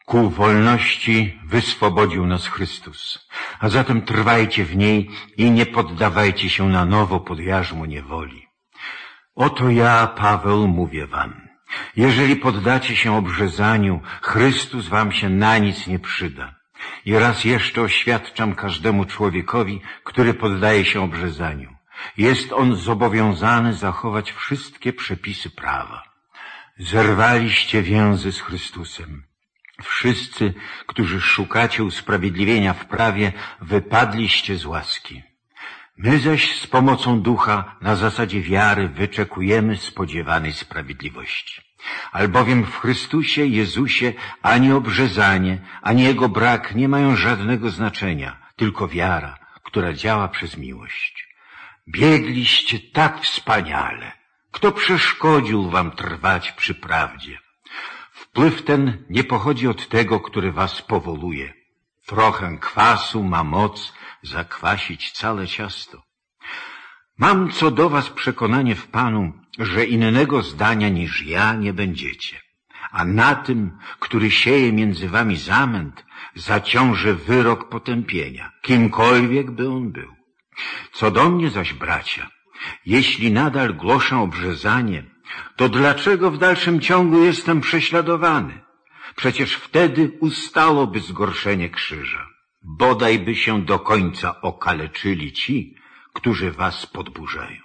Ku wolności wyswobodził nas Chrystus, a zatem trwajcie w niej i nie poddawajcie się na nowo pod jarzmo niewoli. Oto ja, Paweł, mówię wam, jeżeli poddacie się obrzezaniu, Chrystus wam się na nic nie przyda. I raz jeszcze oświadczam każdemu człowiekowi, który poddaje się obrzezaniu. Jest on zobowiązany zachować wszystkie przepisy prawa. Zerwaliście więzy z Chrystusem. Wszyscy, którzy szukacie usprawiedliwienia w prawie, wypadliście z łaski. My zaś z pomocą Ducha na zasadzie wiary wyczekujemy spodziewanej sprawiedliwości. Albowiem w Chrystusie Jezusie ani obrzezanie, ani jego brak nie mają żadnego znaczenia, tylko wiara, która działa przez miłość. Biegliście tak wspaniale. Kto przeszkodził wam trwać przy prawdzie? Wpływ ten nie pochodzi od tego, który was powoluje. Trochę kwasu ma moc zakwasić całe ciasto. Mam co do was przekonanie w Panu, że innego zdania niż ja nie będziecie. A na tym, który sieje między wami zamęt, zaciąży wyrok potępienia, kimkolwiek by on był. Co do mnie zaś, bracia, jeśli nadal głoszę obrzezanie, to dlaczego w dalszym ciągu jestem prześladowany? Przecież wtedy ustałoby zgorszenie krzyża. Bodaj by się do końca okaleczyli ci, którzy was podburzają.